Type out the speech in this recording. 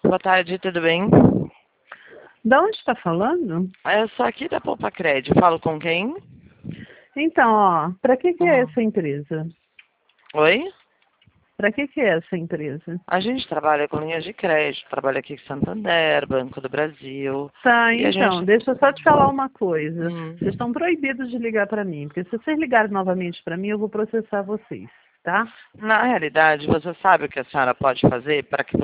boa tarde, tudo bem? Da onde está falando? Eu sou aqui da Poupa-Cred, falo com quem? Então, ó, para que é Uhum. essa empresa? Oi? Para que é essa empresa? A gente trabalha com linhas de crédito, trabalha aqui com Santander, Banco do Brasil. Tá, E a então, gente... deixa eu só te falar uma coisa. Hum. Vocês estão proibidos de ligar para mim, porque se vocês ligarem novamente para mim, eu vou processar vocês, tá? Na realidade, você sabe o que a senhora pode fazer para que